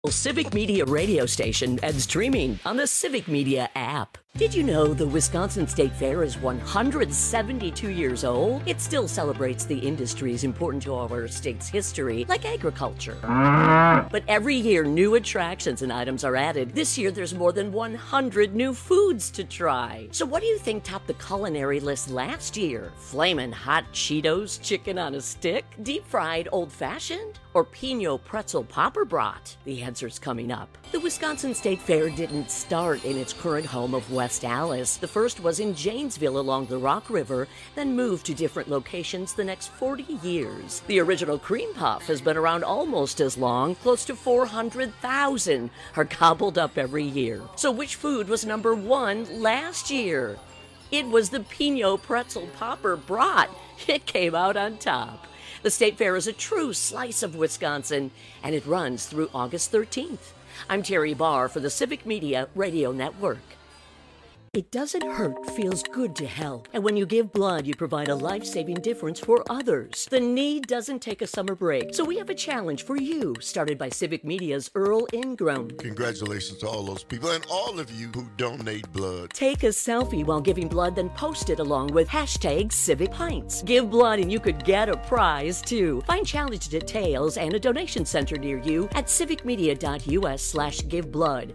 Civic Media radio station and streaming on the Civic Media app. Did you know the Wisconsin State Fair is 172 years old? It still celebrates the industries important to our state's history, like agriculture. But every year, new attractions and items are added. This year, there's more than 100 new foods to try. So what do you think topped the culinary list last year? Flamin' hot Cheetos chicken on a stick? Deep-fried old-fashioned? Or Pinot pretzel popper brat? The answer's coming up. The Wisconsin State Fair didn't start in its current home of West Allis. The first was in Janesville along the Rock River, then moved to different locations the next 40 years. The original cream puff has been around almost as long. Close to 400,000 are gobbled up every year. So which food was number one last year? It was the Pinot pretzel popper brat. It came out on top. The State Fair is a true slice of Wisconsin, and it runs through August 13th. I'm Terry Barr for the Civic Media Radio Network. It doesn't hurt, feels good to help. And when you give blood, you provide a life-saving difference for others. The need doesn't take a summer break. So we have a challenge for you, started by Civic Media's Earl Ingram. Congratulations to all those people and all of you who donate blood. Take a selfie while giving blood, then post it along with hashtag Civic Pints. Give blood and you could get a prize, too. Find challenge details and a donation center near you at civicmedia.us/giveblood.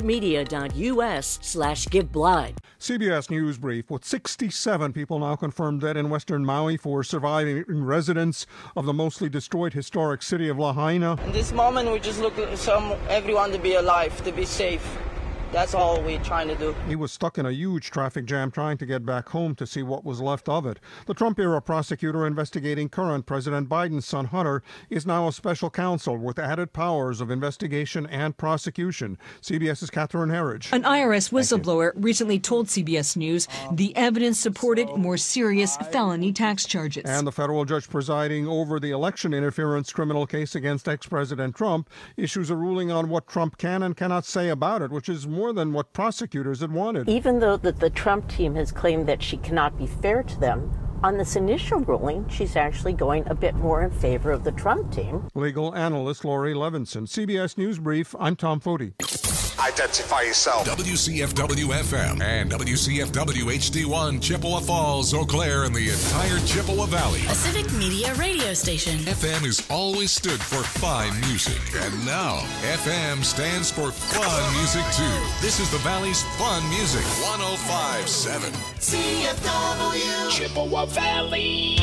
civicmedia.us/giveblood. CBS News Brief, with 67 people now confirmed dead in western Maui for surviving residents of the mostly destroyed historic city of Lahaina. In this moment, we just look at everyone to be alive, to be safe. That's all we're trying to do. He was stuck in a huge traffic jam trying to get back home to see what was left of it. The Trump-era prosecutor investigating current President Biden's son Hunter is now a special counsel with added powers of investigation and prosecution. CBS's Catherine Herridge. An IRS whistleblower recently told CBS News the evidence supported more serious felony tax charges. And the federal judge presiding over the election interference criminal case against ex-President Trump issues a ruling on what Trump can and cannot say about it, which is more than what prosecutors had wanted. Even though the Trump team has claimed that she cannot be fair to them, on this initial ruling, she's actually going a bit more in favor of the Trump team. Legal analyst Lori Levinson. CBS News Brief, I'm Tom Foti. Identify yourself. WCFW-FM and WCFW-HD1, Chippewa Falls, Eau Claire, and the entire Chippewa Valley. A Civic Media radio station. FM has always stood for fine music. And now, FM stands for fun music, too. This is the Valley's fun music. 105.7. CFW. Chippewa Valley.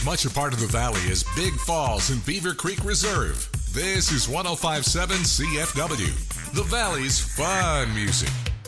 as much a part of the valley as Big Falls and Beaver Creek Reserve. This is 105.7 CFW, the Valley's fun music.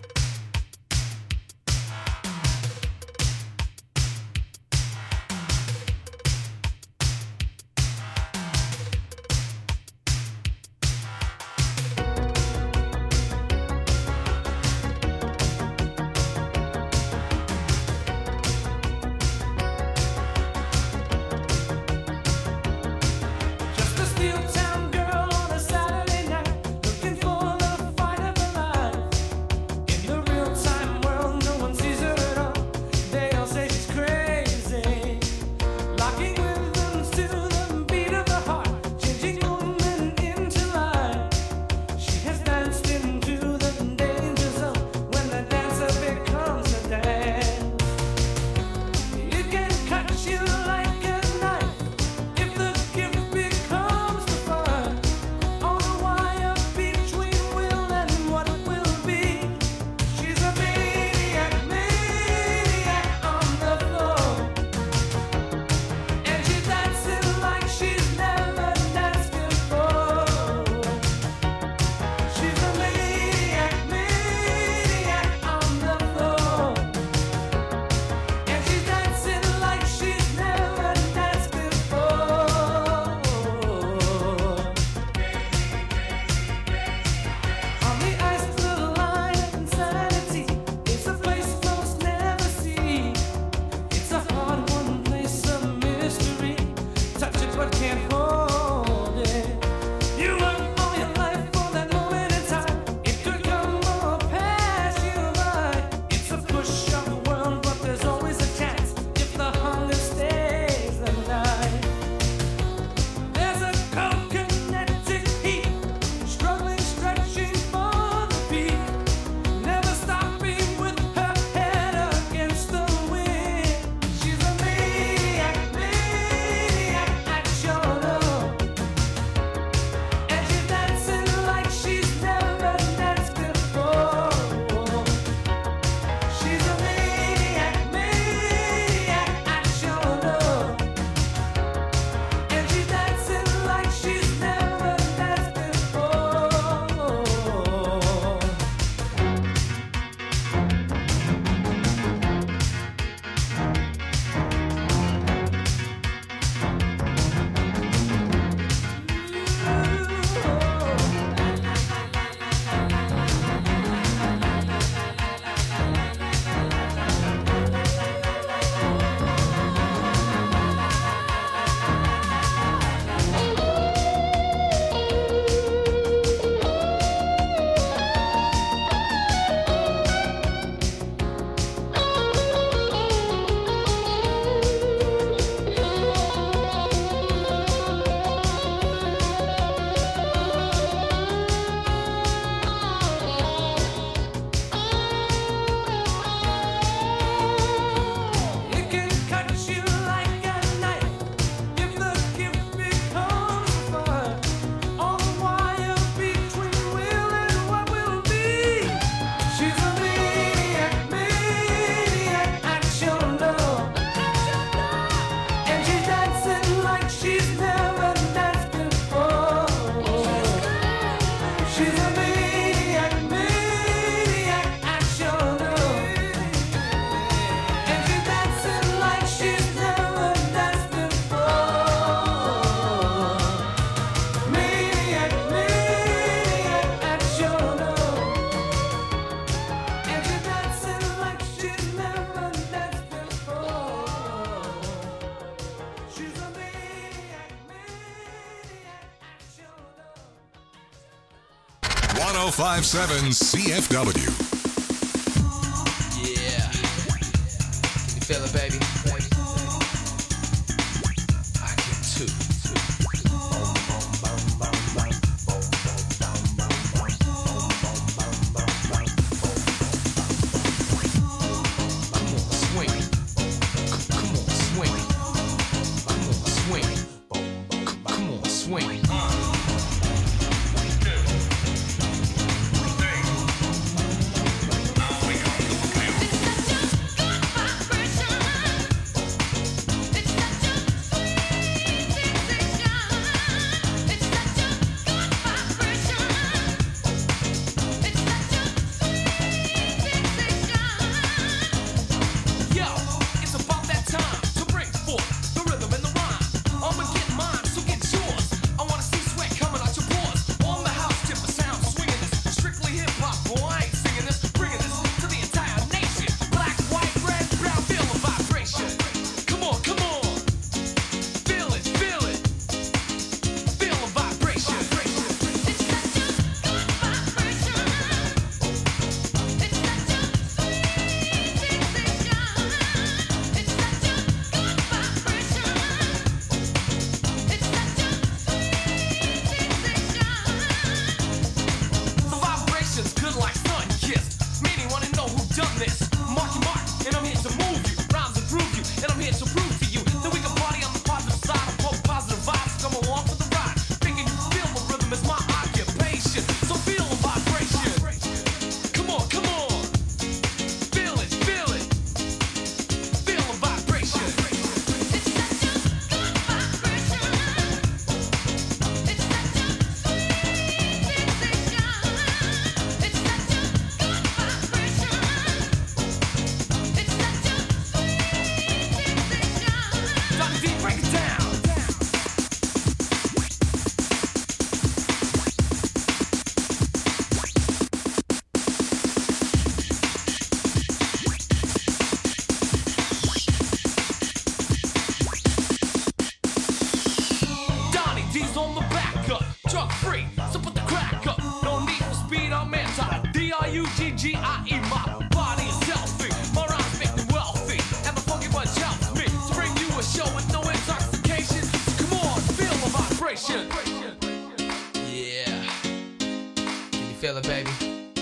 .105.7 CFW. Yeah. Can you feel it, baby? I can too. F-Y-U-G-G-I-E. My body is healthy, my rhymes make me wealthy, and the funky bunch helps me to bring you a show with no intoxication. Come on, feel the vibration. Yeah. Can you feel it, baby?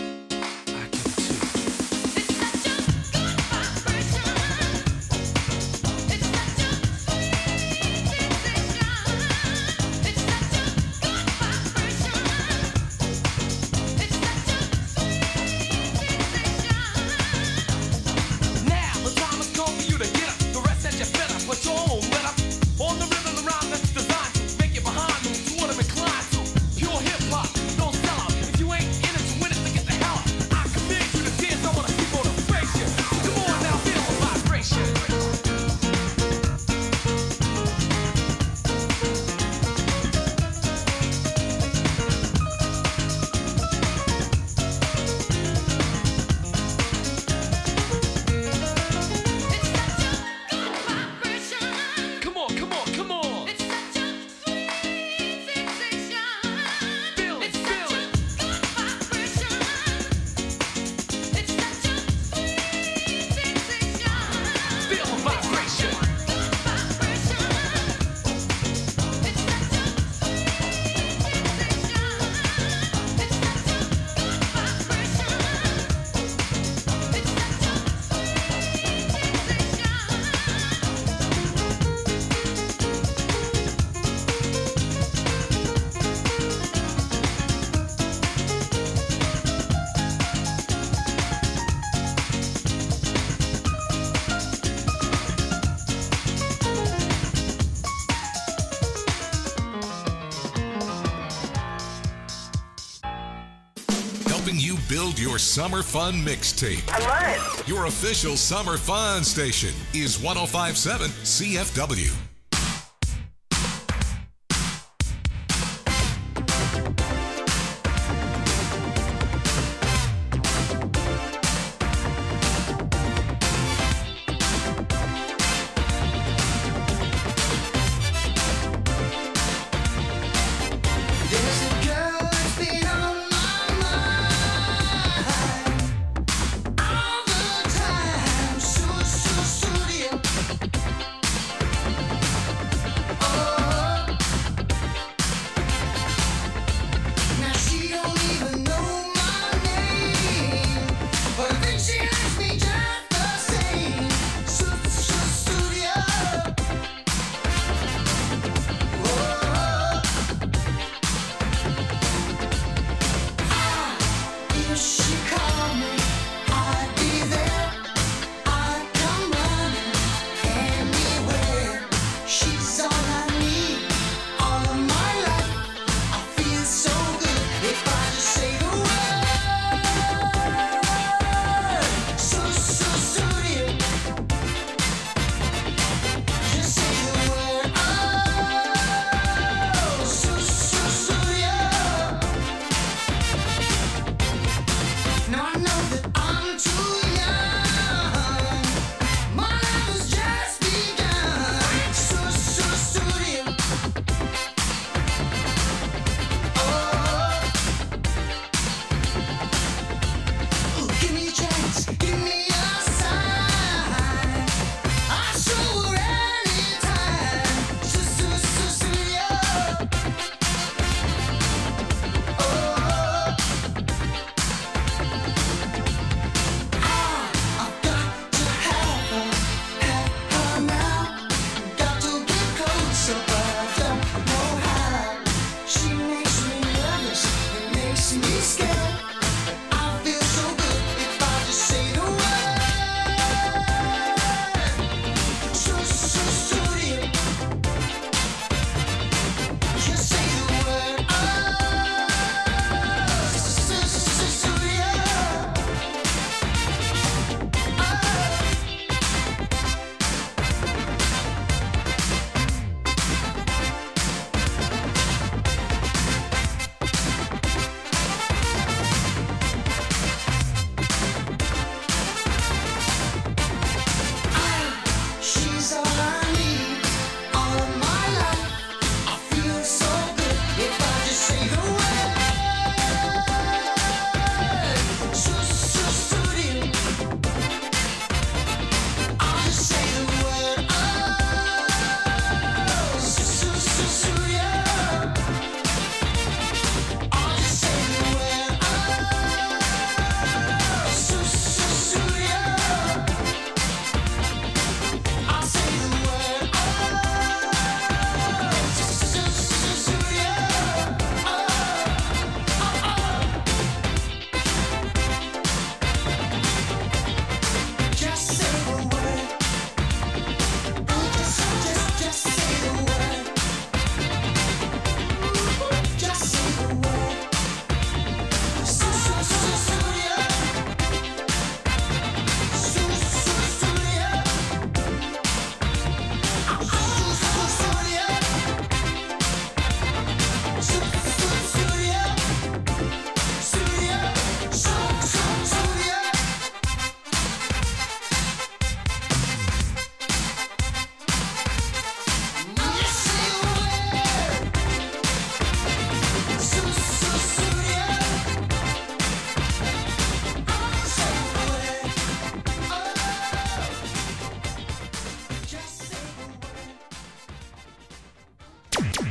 Build your summer fun mixtape. I love it. Your official summer fun station is 105.7 CFW.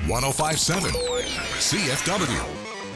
105.7 CFW.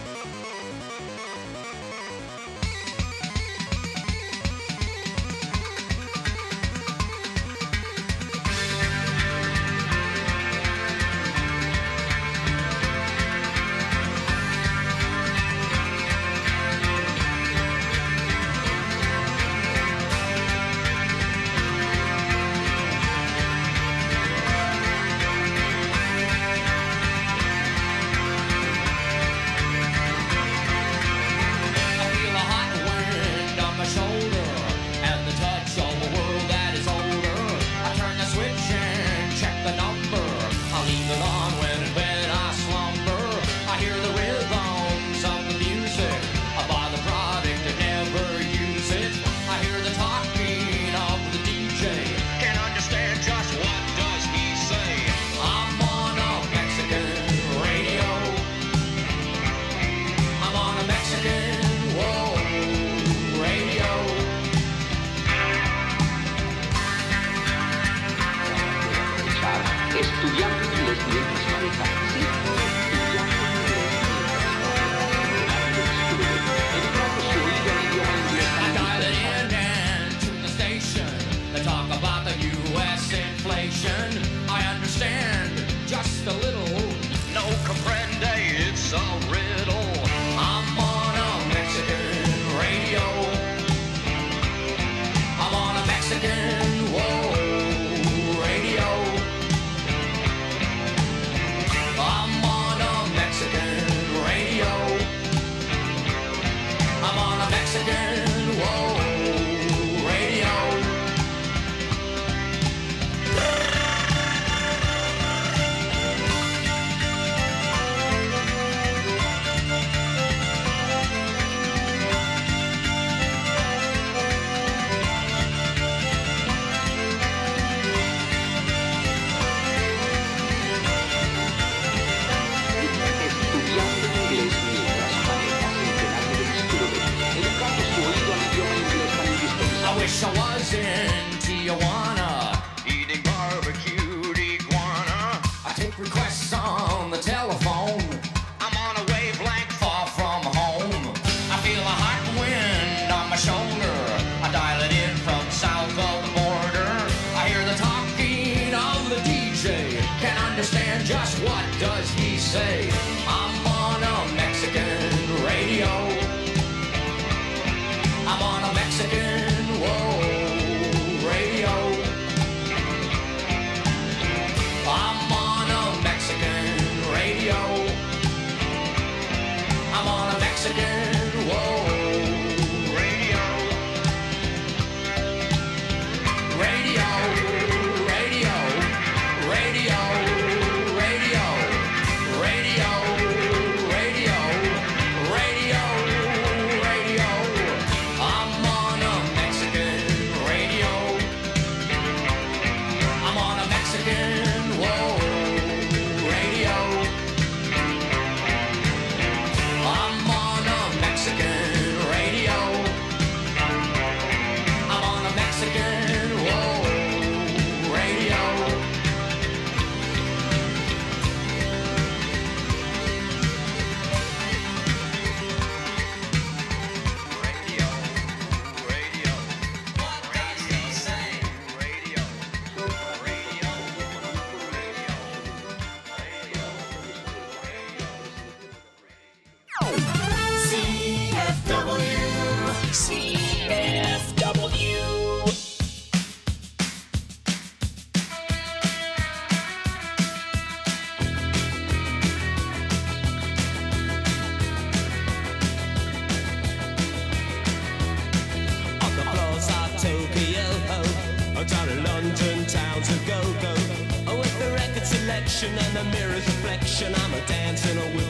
And the mirror's reflection, I'm a dancing with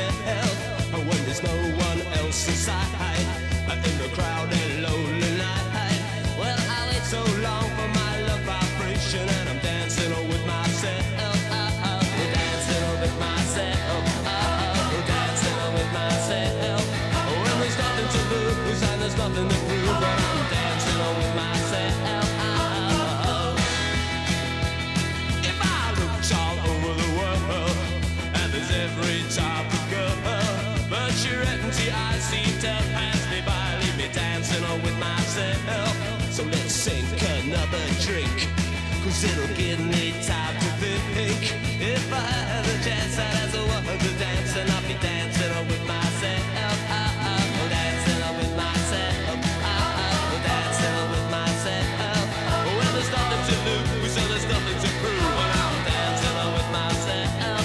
myself when there's no one else inside, in the crowded lonely night. Well, I wait so long for my love vibration, and I'm dancing with myself. Dancing with myself. Dancing with myself. When there's nothing to lose and there's nothing to prove, but I'm dancing with myself. If I looked all over the world, seem to pass me by, leave me dancing with myself. So let's sink another drink, 'cause it'll give me time to think. If I had a chance, I'd ask a woman to dance, and I'll be dancing with myself. Dancing with myself. Dancing with myself. Well, there's nothing to lose, so there's nothing to prove, and I'm dancing with myself.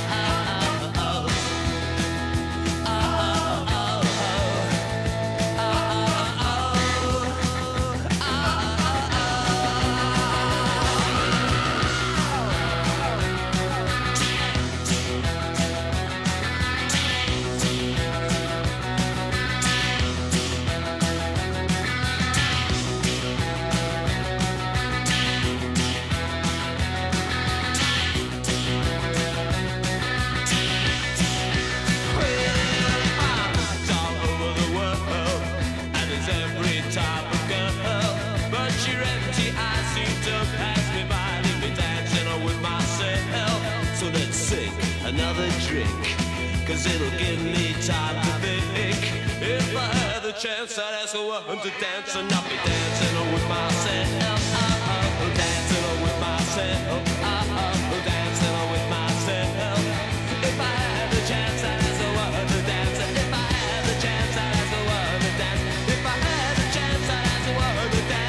Another drink, 'cause it'll give me time to think. If I had the chance, I'd ask a woman to dance, and I'll be dancing with myself. Dancing with myself. Dancing with myself. If I had the chance, I'd ask a woman to dance. If I had the chance, I'd ask a woman to dance. If I had the chance, I'd ask a woman to dance.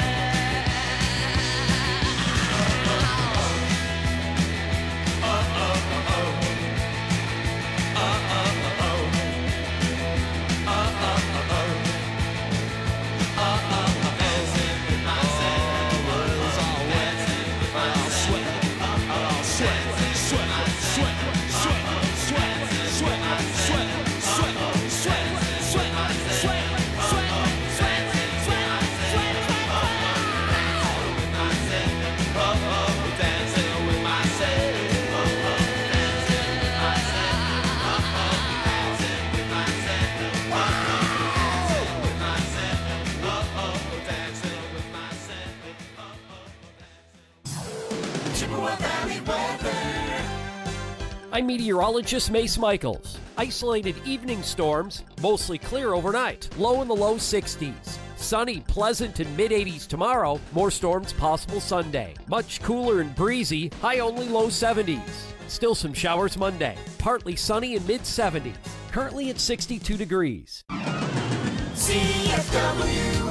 I'm meteorologist Mace Michaels. Isolated evening storms, mostly clear overnight. Low in the low 60s. Sunny, pleasant, and mid-80s tomorrow. More storms possible Sunday. Much cooler and breezy. High only low 70s. Still some showers Monday. Partly sunny and mid-70s. Currently at 62 degrees. CFW.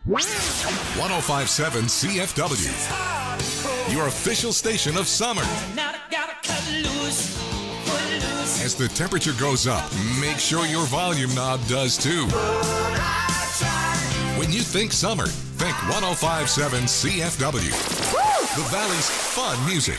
1057 CFW, your official station of summer. As the temperature goes up, make sure your volume knob does too. When you think summer, think 1057 CFW. The Valley's fun music.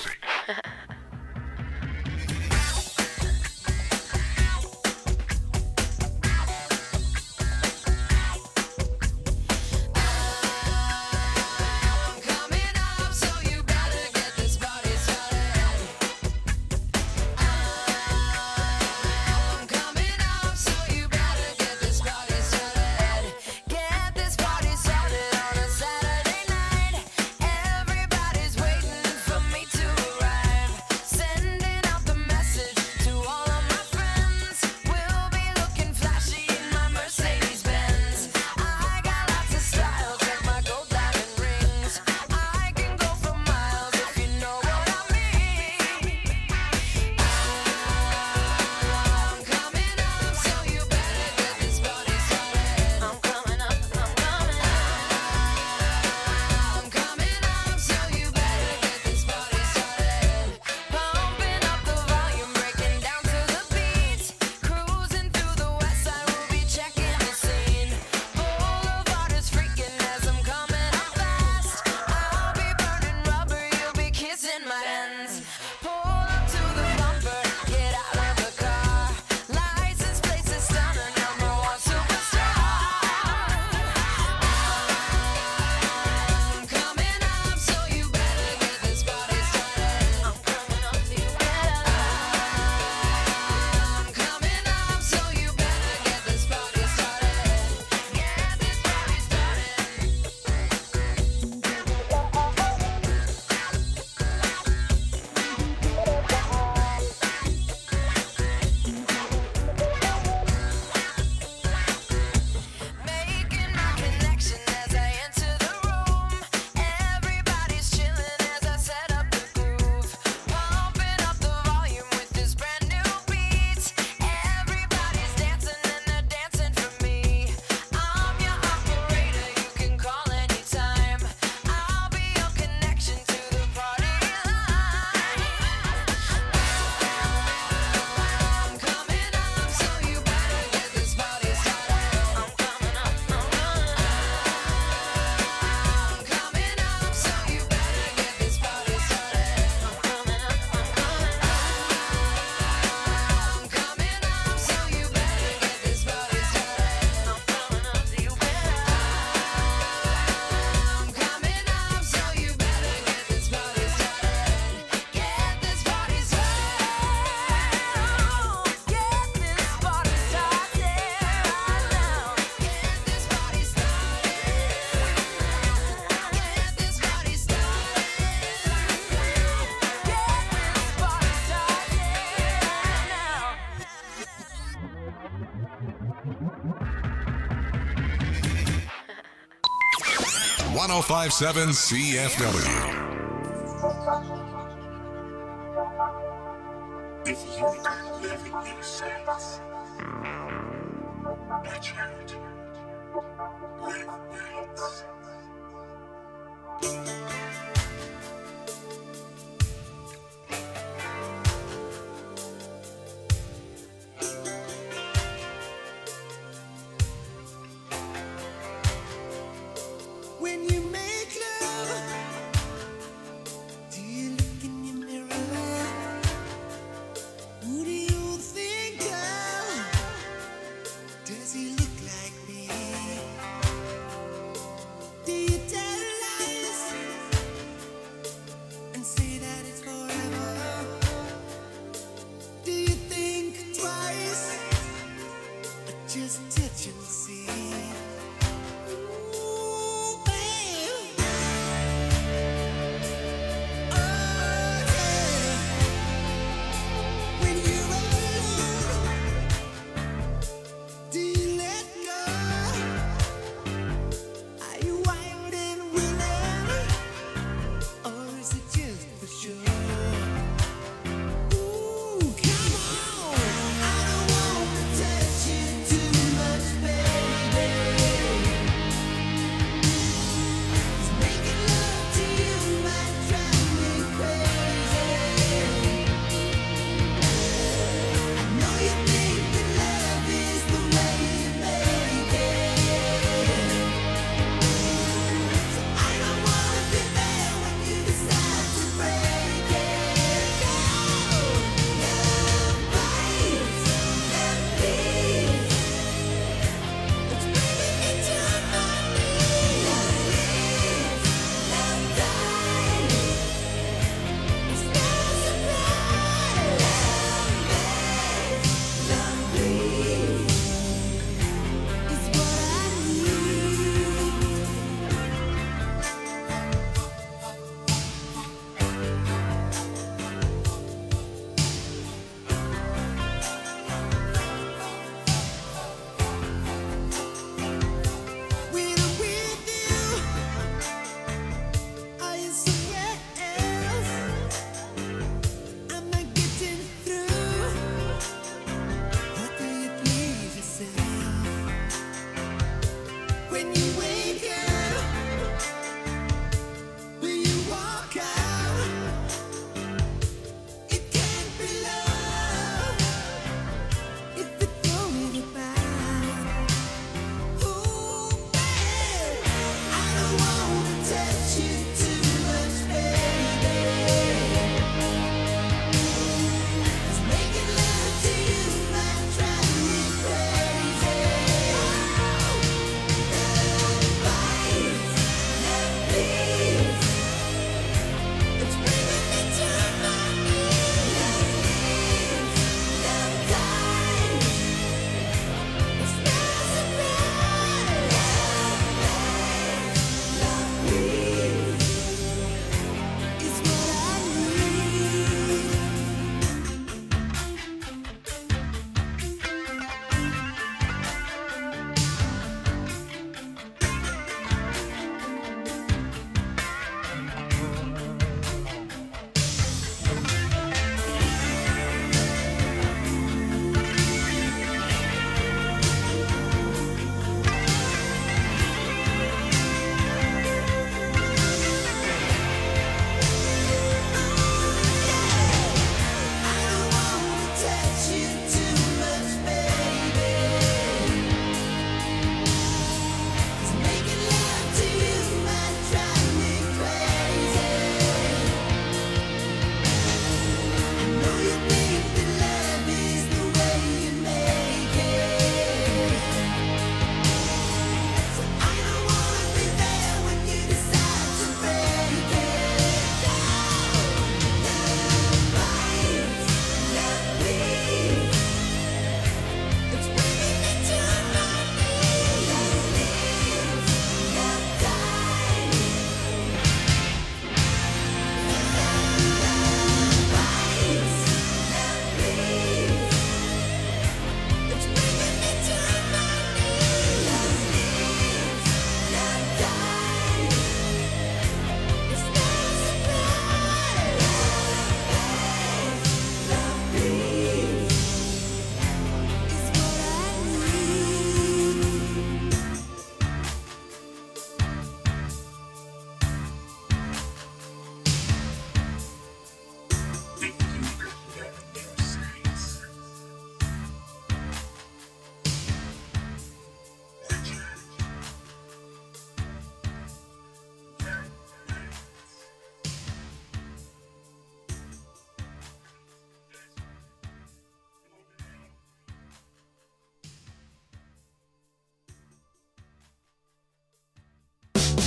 .1057 CFW. If you don't live in your sense, watch out. Live nights. When you make love, do you look in your mirror? Who do you think of? Does he look like me? Do you tell lies?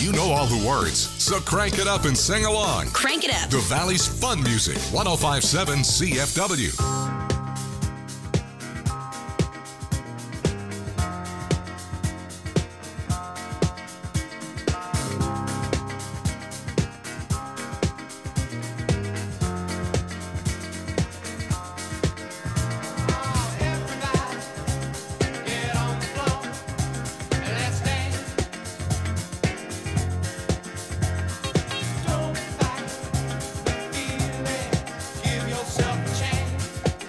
You know all the words, so crank it up and sing along. Crank it up. The Valley's Fun Music, 105.7 CFW. Give yourself a chance.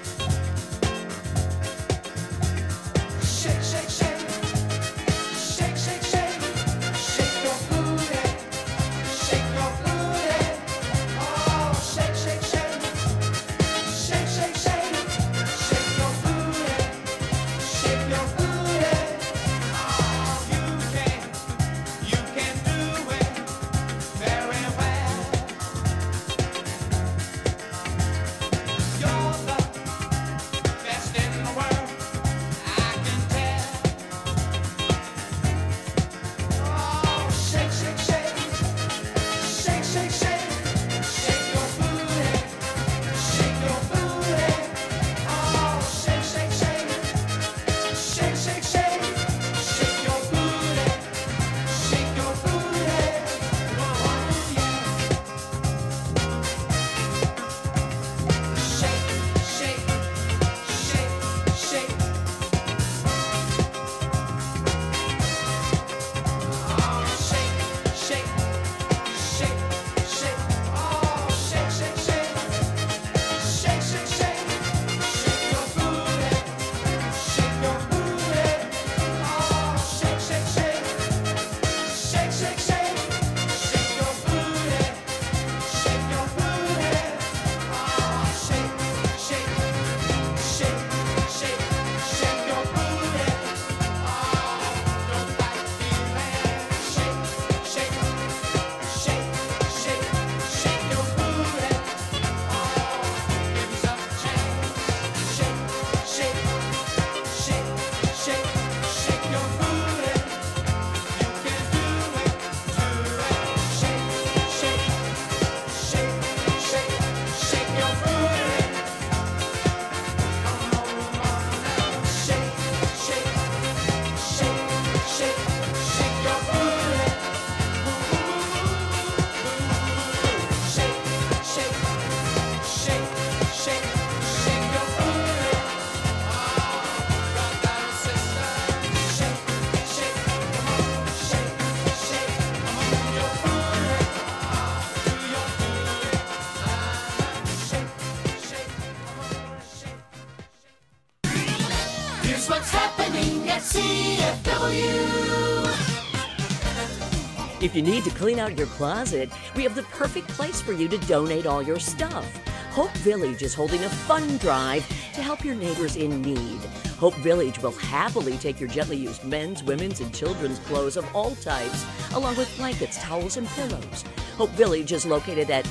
If you need to clean out your closet, we have the perfect place for you to donate all your stuff. Hope Village is holding a fun drive to help your neighbors in need. Hope Village will happily take your gently used men's, women's, and children's clothes of all types, along with blankets, towels, and pillows. Hope Village is located at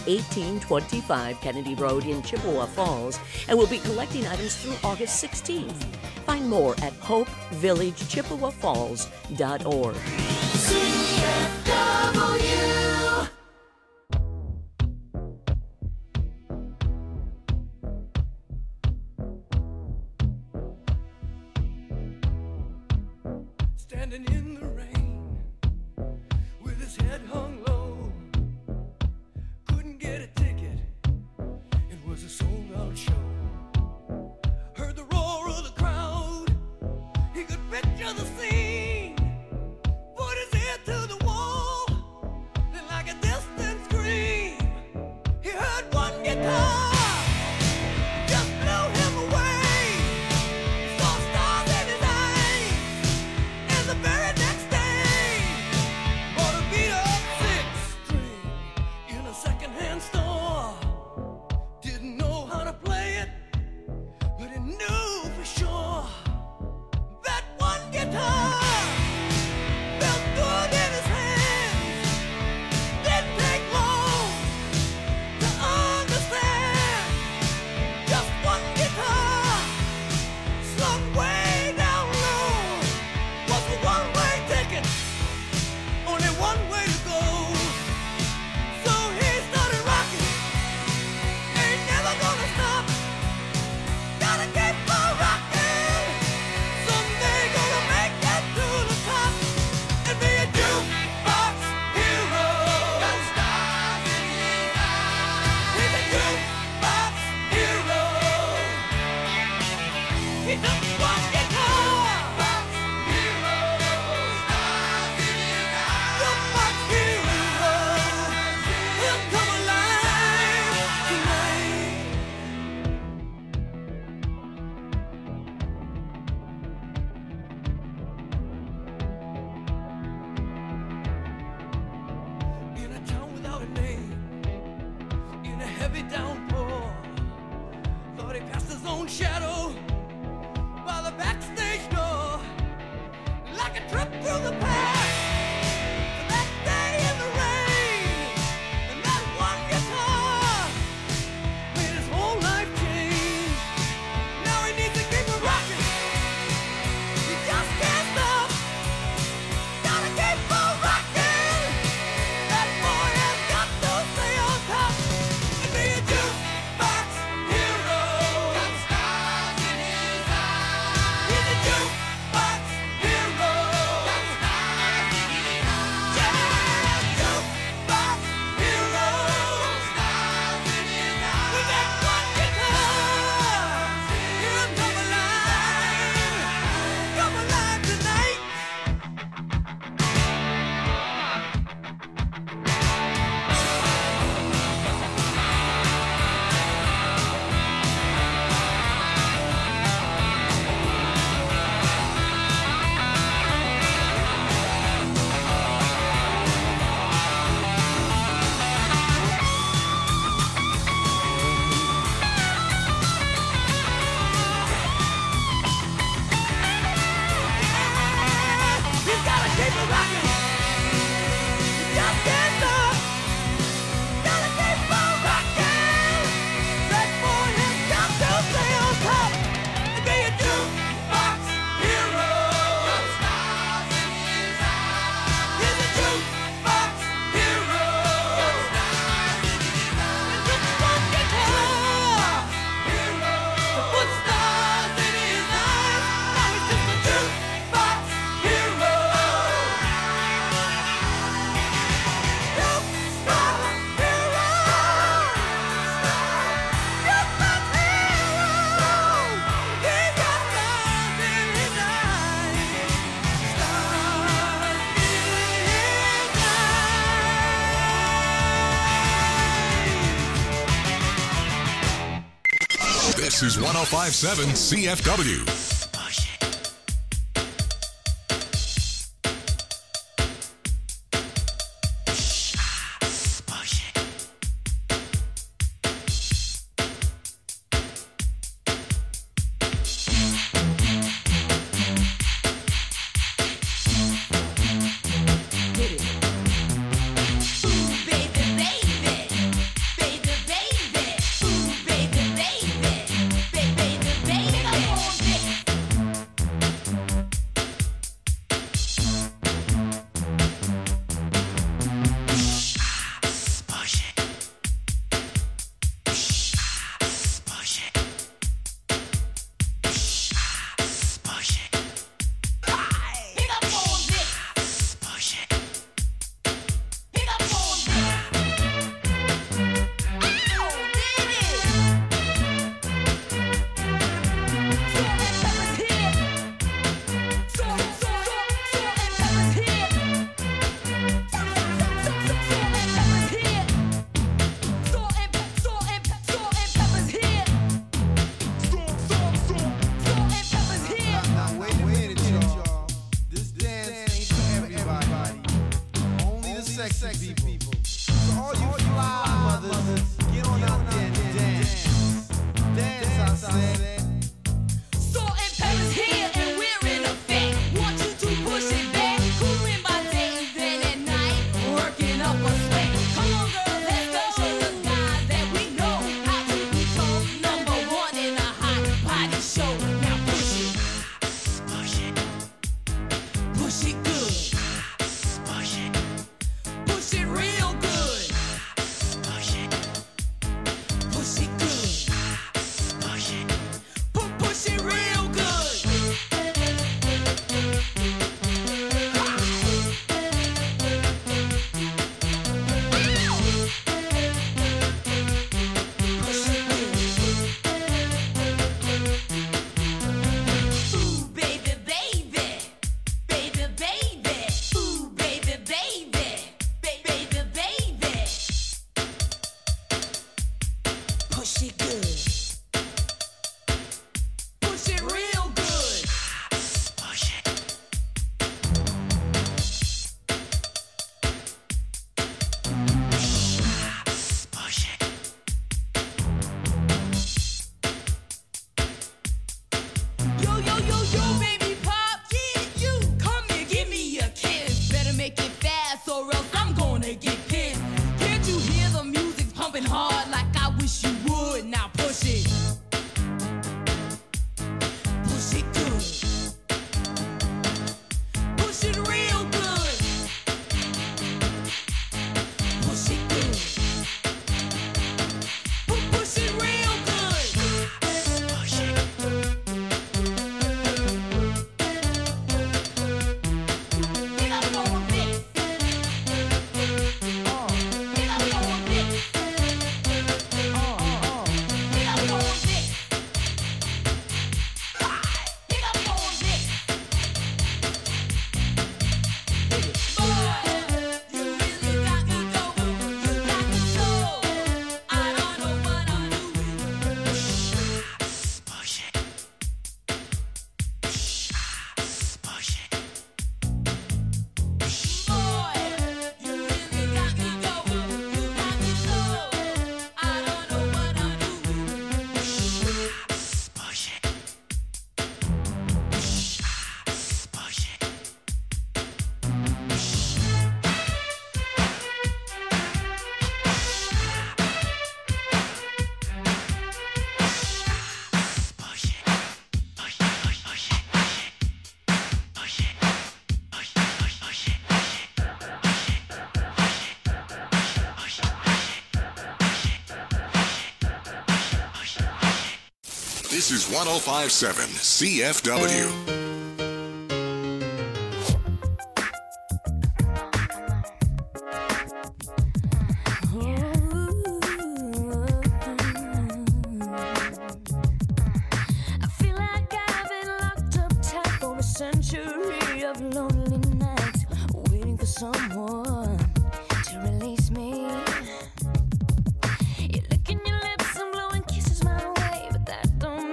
1825 Kennedy Road in Chippewa Falls and will be collecting items through August 16th. Find more at hopevillagechippewa.org. CFW. Standing in the rain with his head hung low, couldn't get a ticket, it was a sold-out show. Heard the roar of the crowd, he could picture the scene, put his ear to the wall. is 105.7 CFW. This is 105.7 CFW. Don't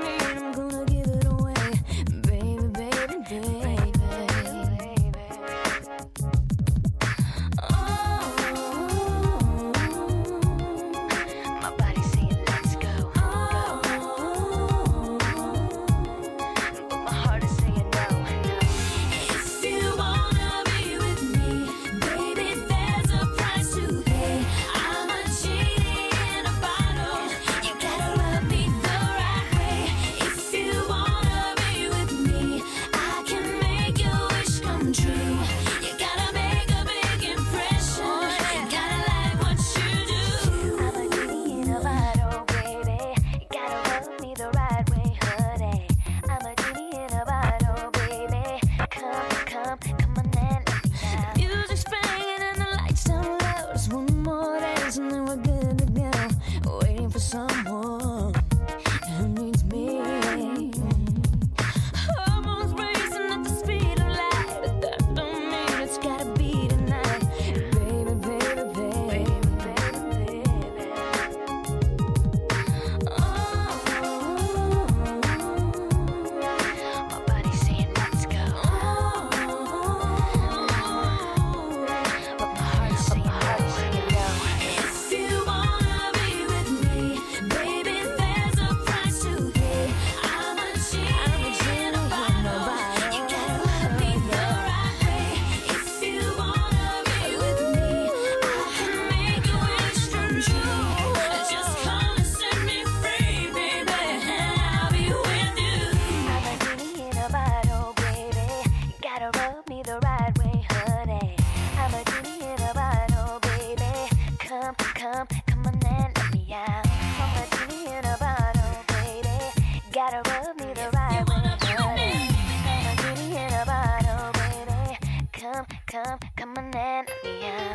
come on and let me out.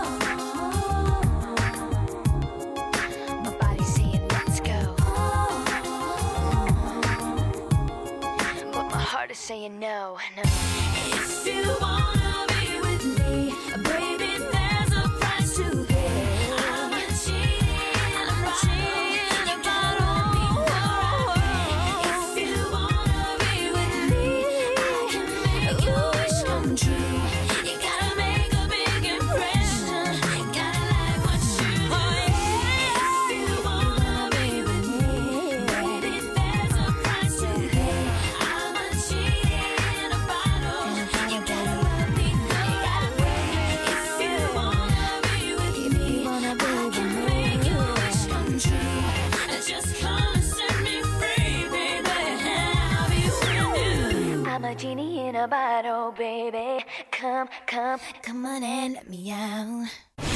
My body's saying let's go, but my heart is saying no, no. If you wanna be with me, baby, there's a price to pay. I'm not cheating about all me. If you wanna be with me, I can make your wish come true. You gotta make a big impression. You gotta like what you do. If you wanna be with me, baby, there's a price to pay. I'm not cheating about all. You gotta let me know. You gotta pay. If you wanna be with me, I can make your wish come true. Just come and set me free, baby. I'll be with you. I'm a genie in a bottle, baby. Come on and let me out.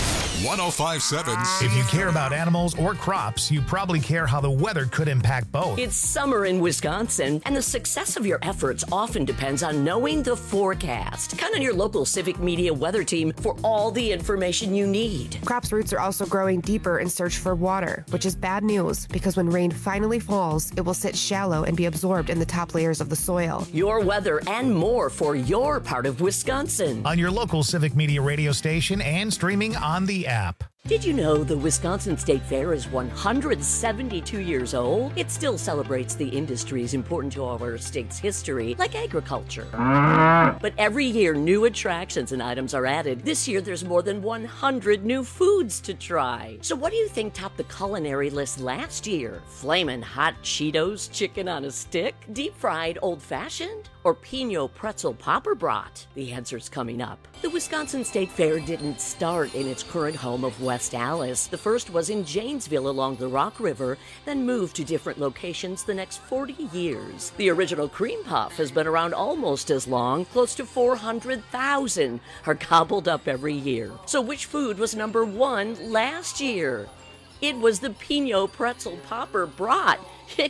1057. If you care about animals or crops, you probably care how the weather could impact both. It's summer in Wisconsin, and the success of your efforts often depends on knowing the forecast. Count on your local Civic Media weather team for all the information you need. Crops' roots are also growing deeper in search for water, which is bad news because when rain finally falls, it will sit shallow and be absorbed in the top layers of the soil. Your weather and more for your part of Wisconsin. On your local Civic Media radio station and streaming on the app. Did you know the Wisconsin State Fair is 172 years old? It still celebrates the industries important to our state's history, like agriculture. But every year, new attractions and items are added. This year, there's more than 100 new foods to try. So what do you think topped the culinary list last year? Flamin' hot Cheetos chicken on a stick? Deep-fried old-fashioned? Or Pinot pretzel popper brat? The answer's coming up. The Wisconsin State Fair didn't start in its current home of West Allis. The first was in Janesville along the Rock River, then moved to different locations the next 40 years. The original cream puff has been around almost as long. Close to 400,000 are gobbled up every year. So which food was number one last year? It was the Pinot pretzel popper brat.